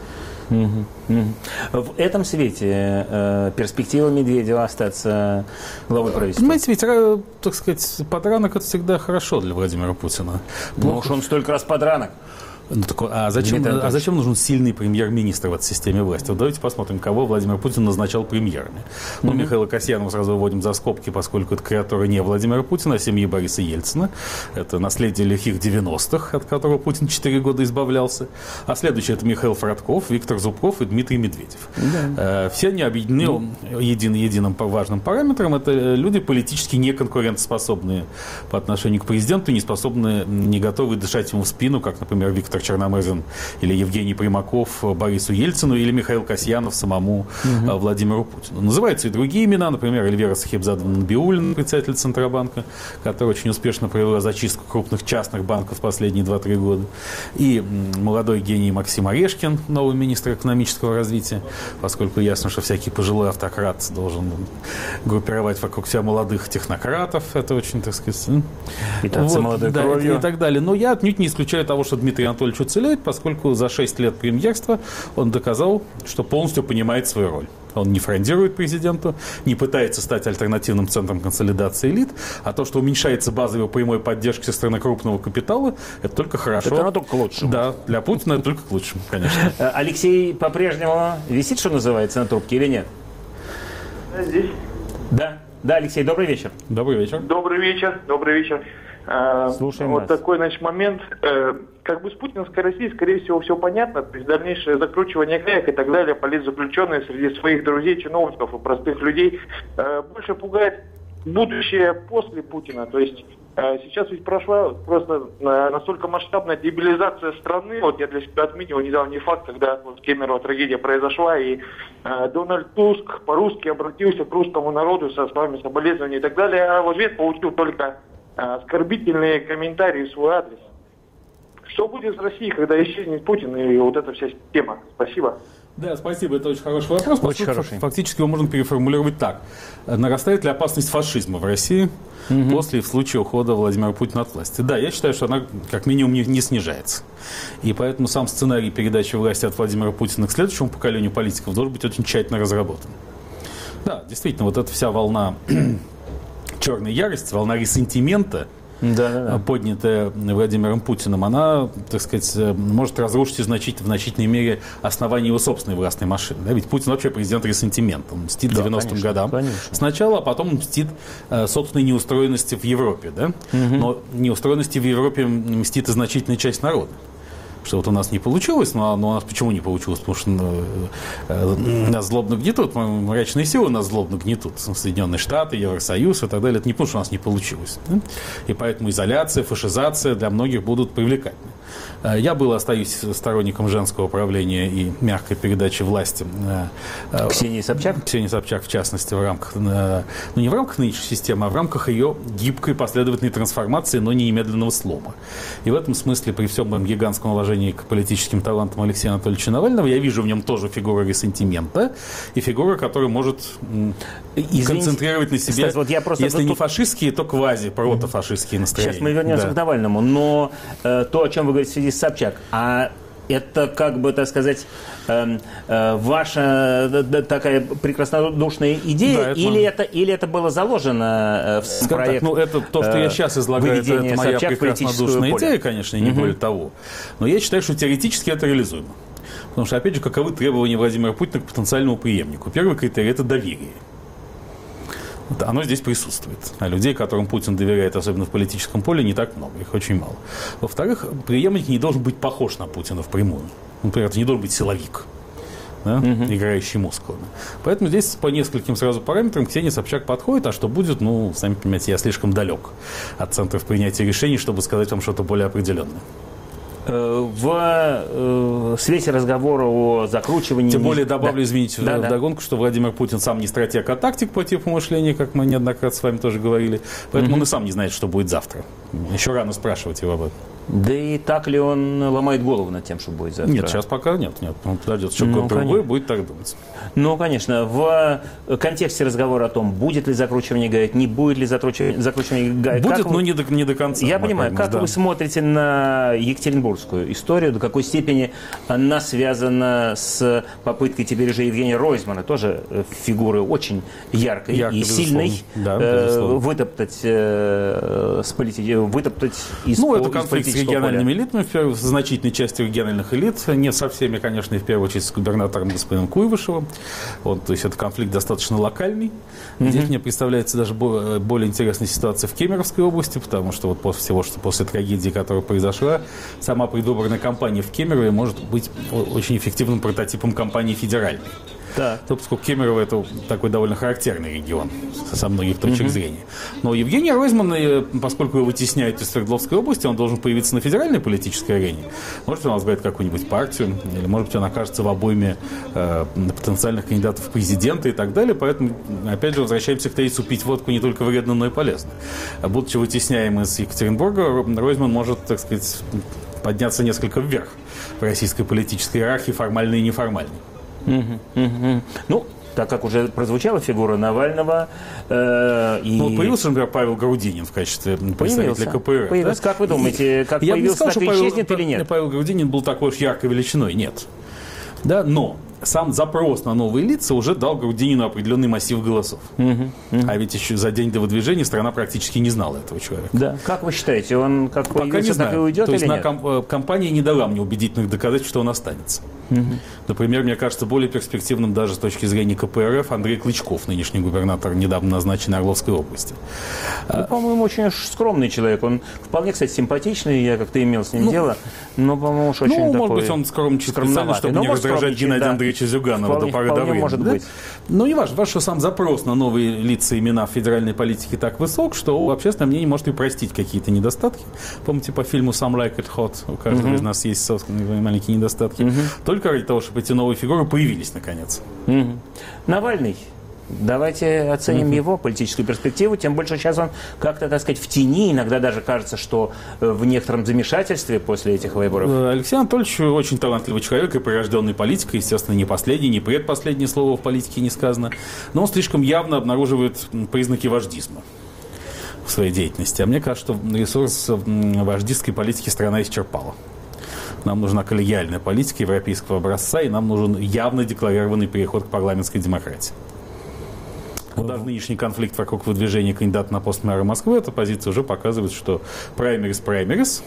В этом свете перспектива Медведева остаться главой правительства? Понимаете, ведь, так сказать, подранок – это всегда хорошо для Владимира Путина. Ну уж он столько раз подранок. Ну, а зачем нужен сильный премьер-министр в этой системе власти? Вот давайте посмотрим, кого Владимир Путин назначал премьерами. Ну, Михаила Касьянова сразу выводим за скобки, поскольку это креатура не Владимира Путина, а семьи Бориса Ельцина. Это наследие лихих 90-х, от которого Путин 4 года избавлялся. А следующий – это Михаил Фродков, Виктор Зубков и Дмитрий Медведев. Да. Все они объединены единым важным параметром. Это люди политически неконкурентоспособные по отношению к президенту, не способные, не готовы дышать ему в спину, как, например, Виктор Черномырдин или Евгений Примаков Борису Ельцину или Михаил Касьянов самому Владимиру Путину. Называются и другие имена, например, Эльвира Сахибзадовна Набиуллина, председатель Центробанка, который очень успешно провела зачистку крупных частных банков в последние 2-3 года, и молодой гений Максим Орешкин, новый министр экономического развития, поскольку ясно, что всякий пожилой автократ должен группировать вокруг себя молодых технократов, это очень, так сказать, питаться молодой кровью и так далее. Но я отнюдь не исключаю того, что Дмитрий Анатольевич уцелеет, поскольку за 6 лет премьерства он доказал, что полностью понимает свою роль. Он не фрондирует президенту, не пытается стать альтернативным центром консолидации элит, а то, что уменьшается база его прямой поддержки со стороны крупного капитала, это только хорошо. Это только к лучшему. Да, для Путина это только к лучшему, конечно. Алексей по-прежнему висит, что называется, на трубке или нет? Здесь. Да, Алексей, добрый вечер. Добрый вечер. Добрый вечер. Слушаем вот вас. такой, момент. Как бы с путинской Россией, скорее всего, все понятно. То есть дальнейшее закручивание гаек и так далее, политзаключенные среди своих друзей, чиновников и простых людей. Больше пугает будущее после Путина. То есть сейчас ведь прошла просто настолько масштабная дебилизация страны. Вот я для себя отметил недавний факт, когда вот Кемерово трагедия произошла, и Дональд Туск по-русски обратился к русскому народу со словами соболезнования и так далее, а в ответ получил только оскорбительные комментарии в свой адрес. Что будет с Россией, когда исчезнет Путин и вот эта вся тема? Спасибо. Да, спасибо, это очень хороший вопрос. Очень хороший. Фактически его можно переформулировать так. Нарастает ли опасность фашизма в России после, в случае ухода Владимира Путина от власти? Да, я считаю, что она как минимум не снижается. И поэтому сам сценарий передачи власти от Владимира Путина к следующему поколению политиков должен быть очень тщательно разработан. Да, действительно, вот эта вся волна черной ярости, волна ресентимента, поднятая Владимиром Путиным, она, так сказать, может разрушить в значительной мере основание его собственной властной машины. Да? Ведь Путин вообще президент ресентимента. Он мстит 90-м годам сначала, а потом мстит собственной неустроенности в Европе. Да? Но неустроенности в Европе мстит и значительная часть народа. Что вот у нас не получилось, но у нас почему не получилось? Потому что нас злобно гнетут, мрачные силы нас злобно гнетут. Соединенные Штаты, Евросоюз и так далее. Это не потому, что у нас не получилось. Да? И поэтому изоляция, фашизация для многих будут привлекательны. Я остаюсь сторонником женского управления и мягкой передачи власти. Ксении Собчак? Ксении Собчак, в частности, в рамках, не в рамках нынешней системы, а в рамках ее гибкой последовательной трансформации, но не немедленного слома. И в этом смысле, при всем моем гигантском уважении к политическим талантам Алексея Анатольевича Навального, я вижу в нем тоже фигуру ресентимента и фигуру, которая может концентрировать на себе, вот я просто если не фашистские, то квази-протофашистские настроения. Сейчас мы вернемся к Навальному, но то, о чем вы говорите в связи с Собчак, а это, как бы, так сказать, ваша такая прекраснодушная идея, да, или это было заложено в проект? Так, это то, что я сейчас излагаю, это моя прекраснодушная идея, конечно, и не более того. Но я считаю, что теоретически это реализуемо. Потому что, опять же, каковы требования Владимира Путина к потенциальному преемнику? Первый критерий – это доверие. Оно здесь присутствует. А людей, которым Путин доверяет, особенно в политическом поле, не так много, их очень мало. Во-вторых, преемник не должен быть похож на Путина впрямую. Например, это не должен быть силовик, да, играющий мускулами. Поэтому здесь по нескольким сразу параметрам Ксения Собчак подходит, а что будет, сами понимаете, я слишком далек от центров принятия решений, чтобы сказать вам что-то более определенное. В свете разговора о закручивании... Тем более добавлю, извините, вдогонку, что Владимир Путин сам не стратег, а тактик по типу мышления, как мы неоднократно с вами тоже говорили. Поэтому он и сам не знает, что будет завтра. Еще рано спрашивать его об этом. Да и так ли он ломает голову над тем, что будет завтра? Нет, сейчас пока нет. Он подождет, что год другой будет так думать. Ну, конечно. В контексте разговора о том, будет ли закручивание гаек, не будет ли закручивание гаек. Будет, но не до конца. Я понимаю. Как вы смотрите на Екатеринбургскую историю, до какой степени она связана с попыткой теперь уже Евгения Ройзмана, тоже фигуры очень яркой и сильной, вытоптать из это конфликт с региональными элитами, в значительной части региональных элит. Не со всеми, конечно, и в первую очередь с губернатором господином Куйвышевым. То есть это конфликт достаточно локальный. Здесь мне представляется даже более интересная ситуация в Кемеровской области, потому что вот после всего, что после трагедии, которая произошла, сама предвыборная кампания в Кемерове может быть очень эффективным прототипом кампании федеральной. Да. Поскольку Кемерово – это такой довольно характерный регион со многих точек зрения. Но Евгений Ройзман, поскольку его вытесняют из Свердловской области, он должен появиться на федеральной политической арене. Может, он возглавит какую-нибудь партию, или, может быть, он окажется в обойме потенциальных кандидатов в президенты и так далее. Поэтому, опять же, возвращаемся к тезису: пить водку не только вредно, но и полезно. Будучи вытесняем из Екатеринбурга, Ройзман может, так сказать, подняться несколько вверх в российской политической иерархии, формальной и неформальной. Ну, так как уже прозвучала фигура Навального. Появился, например, Павел Грудинин в качестве представителя КПРФ. Появился. Да? Как вы думаете, как появился, так и исчезнет или нет? Павел Грудинин был такой уж яркой величиной. Нет. Да, но сам запрос на новые лица уже дал Грудинину определенный массив голосов. А ведь еще за день до выдвижения страна практически не знала этого человека. Да. Как вы считаете, он как появился, так и уйдет? То есть или нет? Компания не дала мне убедительных доказательств, что он останется. Например, мне кажется, более перспективным даже с точки зрения КПРФ Андрей Клычков, нынешний губернатор, недавно назначенный Орловской области. По-моему, очень скромный человек. Он вполне, кстати, симпатичный. Я как-то имел с ним дело. Но, по-моему, уж очень такой... может быть, он скромный специально, чтобы не раздражать Геннадия Андреевича Зюганова до поры до времени. Может быть. Но не важно, что сам запрос на новые лица и имена в федеральной политике так высок, что общественное мнение может и простить какие-то недостатки. Помните, по фильму «Some Like It Hot» у каждого из нас есть собственные маленькие недостатки. Только ради того, чтобы эти новые фигуры появились наконец. Навальный. Давайте оценим его политическую перспективу, тем больше сейчас он как-то, так сказать, в тени, иногда даже кажется, что в некотором замешательстве после этих выборов. Алексей Анатольевич очень талантливый человек и прирожденный политик, естественно, не последний, не предпоследнее слово в политике не сказано, но он слишком явно обнаруживает признаки вождизма в своей деятельности. А мне кажется, что ресурс вождистской политики страна исчерпала. Нам нужна коллегиальная политика европейского образца, и нам нужен явно декларированный переход к парламентской демократии. Вот даже нынешний конфликт вокруг выдвижения кандидата на пост мэра Москвы, эта позиция уже показывает, что праймерис,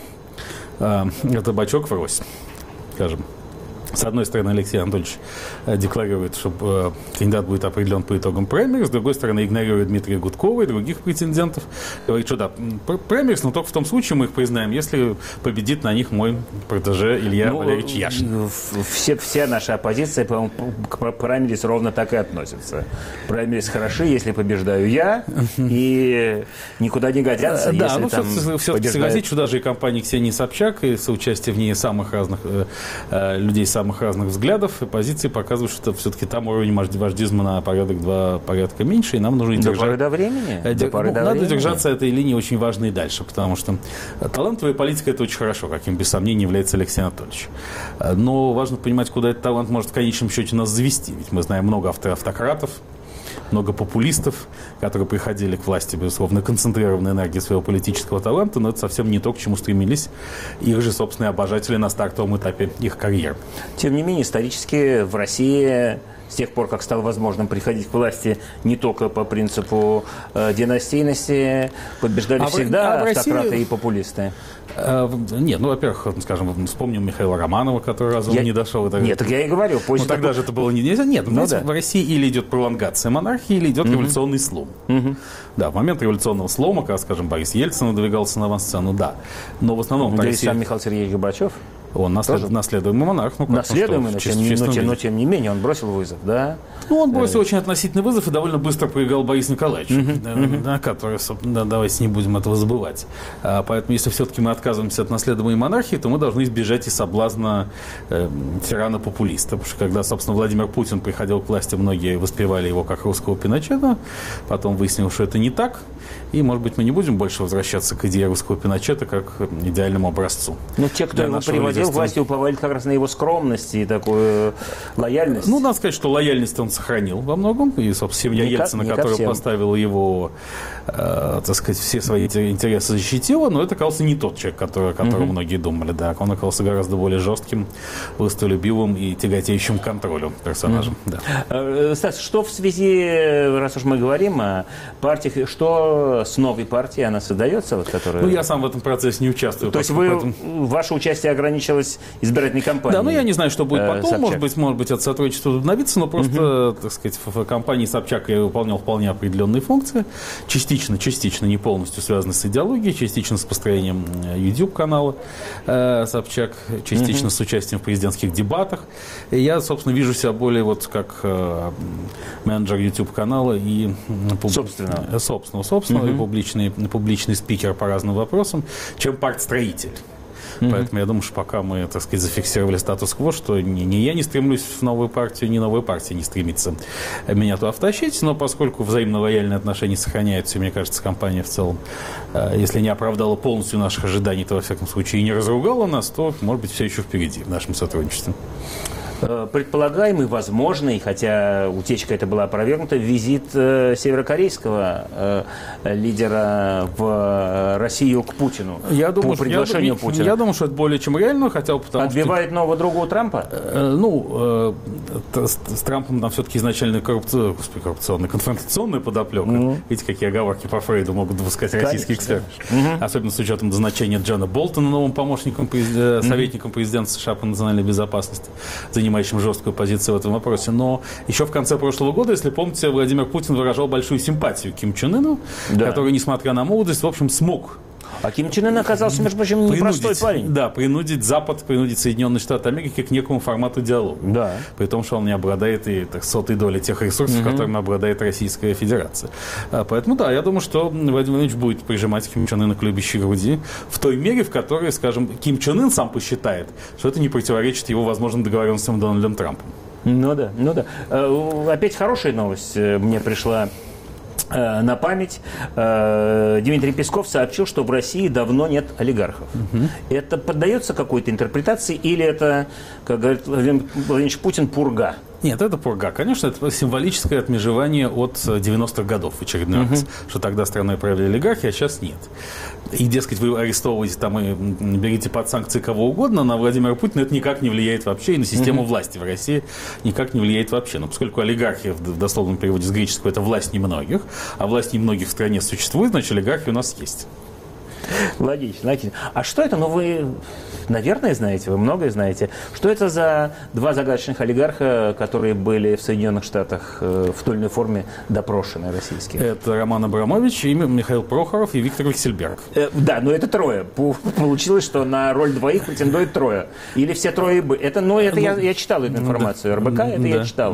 это бачок врозь, скажем. С одной стороны, Алексей Анатольевич декларирует, что кандидат будет определен по итогам праймерис, с другой стороны, игнорирует Дмитрия Гудкова и других претендентов. Говорит, что да, праймерис, но только в том случае мы их признаем, если победит на них мой протеже Илья Валерьевич Яшин. Вся наша оппозиция, по-моему, к праймерис ровно так и относится. Праймерис хороши, если побеждаю я, и никуда не годятся, да, если там все-таки согласитесь, что даже и компания Ксении Собчак, и соучастие в ней самых разных людей самых разных взглядов и позиций показывают, что все-таки там уровень вождизма на порядок порядка меньше, и нам нужно держать... До поры до времени? Надо держаться этой линии очень важно и дальше, потому что талантливая политика – это очень хорошо, каким без сомнения является Алексей Анатольевич. Но важно понимать, куда этот талант может в конечном счете нас завести. Ведь мы знаем много автократов, много популистов, которые приходили к власти, безусловно, концентрированной энергией своего политического таланта, но это совсем не то, к чему стремились их же собственные обожатели на стартовом этапе их карьер. Тем не менее, исторически в России с тех пор, как стало возможным приходить к власти не только по принципу династийности, побеждали всегда автократы и популисты. Нет, во-первых, скажем, вспомним Михаила Романова, который разум не дошел. Нет, так я и говорю. Но тогда же это было нельзя. Нет, в России или идет пролонгация монархии, или идет революционный слом. Да, в момент революционного слома, когда, скажем, Борис Ельцин выдвигался на авансцену, да. Но в основном... Сам Михаил Сергеевич Горбачев? Он наследуемый монарх. Наследуемый, но тем не менее, он бросил вызов, да? Ну, он бросил очень относительный вызов и довольно быстро проиграл Борису Николаевичу, который, давайте не будем этого забывать. Поэтому, если все-таки мы отказываемся от наследуемой монархии, то мы должны избежать и соблазна тирана-популиста. Потому что, когда, собственно, Владимир Путин приходил к власти, многие воспевали его как русского Пиночета. Потом выяснилось, что это не так. И, может быть, мы не будем больше возвращаться к идее русского Пиночета как идеальному образцу. Но те, кто его приводил к власти, уповали как раз на его скромность и такую лояльность. Ну, надо сказать, что лояльность он сохранил во многом. И, собственно, семья Ельцина, которая поставила его, так сказать, все свои интересы защитила. Но это оказался не тот человек, которого многие думали. Да. Он оказался гораздо более жестким, властолюбивым и тяготеющим к контролю персонажем. Да. Стас, что в связи, раз уж мы говорим о партиях, что с новой партией она создается? Вот, которая... Ну, я сам в этом процессе не участвую. То есть ваше участие ограничилось избирательной кампанией? Да, ну я не знаю, что будет потом. Может быть, это сотрудничество обновится, но просто, так сказать, в компании Собчак я выполнял вполне определенные функции. Частично, не полностью связаны с идеологией, частично с построением YouTube-канала Собчак, частично с участием в президентских дебатах. И я, собственно, вижу себя более вот как менеджер YouTube-канала и собственного и публичный спикер по разным вопросам, чем партстроитель. Поэтому я думаю, что пока мы, так сказать, зафиксировали статус-кво, что ни я не стремлюсь в новую партию, ни новая партия не стремится меня туда втащить, но поскольку взаимно лояльные отношения сохраняются, и, мне кажется, компания в целом, если не оправдала полностью наших ожиданий, то, во всяком случае, и не разругала нас, то, может быть, все еще впереди в нашем сотрудничестве. Предполагаемый, возможный, хотя утечка эта была опровергнута, визит северокорейского лидера в Россию к Путину по приглашению Путина. Я думаю, что это более чем реально, хотя бы потому Отбивает нового друга у Трампа? С Трампом там все-таки изначально коррупционная, конфронтационная подоплека. Видите, какие оговорки по Фрейду могут выпускать российские эксперты. Особенно с учетом назначения Джона Болтона новым помощником, советником президента США по национальной безопасности, занимающим жесткую позицию в этом вопросе. Но еще в конце прошлого года, если помните, Владимир Путин выражал большую симпатию к Ким Чен Ыну, который, несмотря на молодость, в общем, смог. А Ким Чен Ын оказался, между прочим, непростой парень. Да, принудить Запад, принудить Соединенные Штаты Америки к некому формату диалога. Да. При том, что он не обладает и сотой долей тех ресурсов, которыми обладает Российская Федерация. Поэтому, да, я думаю, что Владимир Владимирович будет прижимать Ким Чен Ына к любящей груди в той мере, в которой, скажем, Ким Чен Ын сам посчитает, что это не противоречит его возможным договоренностям с Дональдом Трампом. Ну да. Опять хорошая новость мне пришла на память. Дмитрий Песков сообщил, что в России давно нет олигархов. Это поддается какой-то интерпретации или это, как говорит Владимир Владимирович Путин, пурга? Нет, это пурга. Конечно, это символическое отмежевание от 90-х годов в очередной раз, что тогда страной правили олигархи, а сейчас нет. И, дескать, вы арестовываете там и берите под санкции кого угодно, на Владимира Путина это никак не влияет вообще, и на систему власти в России никак не влияет вообще. Но поскольку олигархия в дословном переводе с греческого это власть немногих, а власть немногих в стране существует, значит, олигархия у нас есть. Логично. А что это? Ну, вы, наверное, знаете, вы многое знаете. Что это за два загадочных олигарха, которые были в Соединенных Штатах в той или иной форме допрошены российские? Это Роман Абрамович, Михаил Прохоров и Виктор Вексельберг. Да, но это трое. Получилось, что на роль двоих претендует трое. Или все трое были. Я читал эту информацию. РБК, я читал.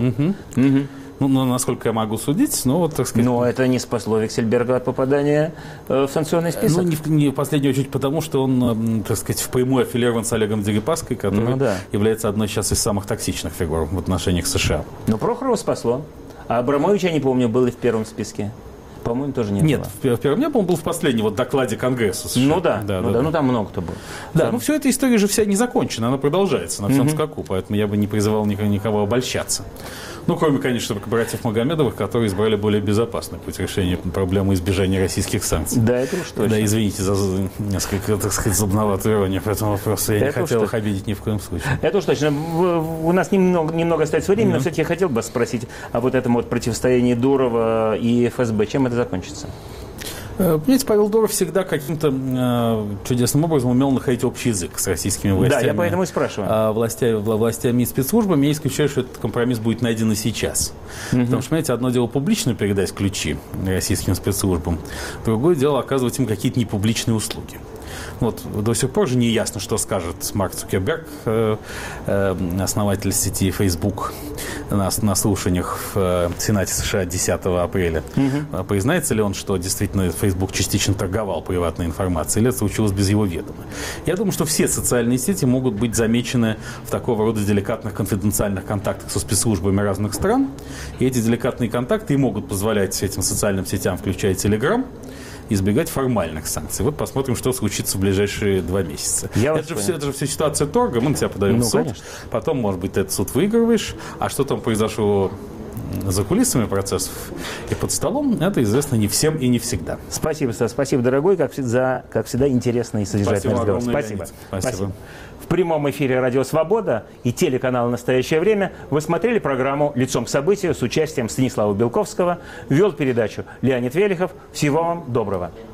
Ну, насколько я могу судить, так сказать... Но это не спасло Вексельберга от попадания в санкционный список. Не в последнюю очередь потому, что он, так сказать, впрямую аффилирован с Олегом Дерипаской, который является одной сейчас из самых токсичных фигур в отношениях с США. Но Прохорова спасло. А Абрамович, я не помню, был ли в первом списке. По-моему, тоже не было. Нет, в первом не был, он был в последнем докладе Конгресса США. Ну там много кто был. Да, но все эта история же вся не закончена, она продолжается на всем скаку, поэтому я бы не призывал никого обольщаться. Кроме, конечно, братьев Магомедовых, которые избрали более безопасный путь решения проблемы избежания российских санкций. Да, это уж точно. Да, извините за несколько, так сказать, зубноватую иронию по этому вопросу. Я не хотел их обидеть ни в коем случае. Это уж точно. У нас немного остается времени, но все-таки я хотел бы спросить о вот этом противостоянии Дурова и ФСБ. Чем это закончится? Понимаете, Павел Дуров всегда каким-то чудесным образом умел находить общий язык с российскими властями. Да, я поэтому и спрашиваю. Властями и спецслужбами. Я исключаю, что этот компромисс будет найден и сейчас. Потому что, понимаете, одно дело публично передать ключи российским спецслужбам, другое дело оказывать им какие-то непубличные услуги. Вот, до сих пор же не ясно, что скажет Марк Цукерберг, основатель сети Facebook, на слушаниях в Сенате США 10 апреля. Признается ли он, что действительно Facebook частично торговал приватной информацией, или это случилось без его ведома? Я думаю, что все социальные сети могут быть замечены в такого рода деликатных конфиденциальных контактах со спецслужбами разных стран. И эти деликатные контакты и могут позволять этим социальным сетям, включая Telegram, избегать формальных санкций. Вот посмотрим, что случится в ближайшие 2 месяца. Это же все ситуация торга. Мы на тебя подаем в суд. Конечно. Потом, может быть, ты этот суд выигрываешь. А что там произошло за кулисами процессов и под столом, это известно не всем и не всегда. Спасибо, Стас. Спасибо, дорогой. Как всегда, интересный и содержательный разговор. Спасибо. Спасибо. В прямом эфире «Радио Свобода» и телеканала «Настоящее время» вы смотрели программу «Лицом к событию» с участием Станислава Белковского. Вел передачу Леонид Велихов. Всего вам доброго.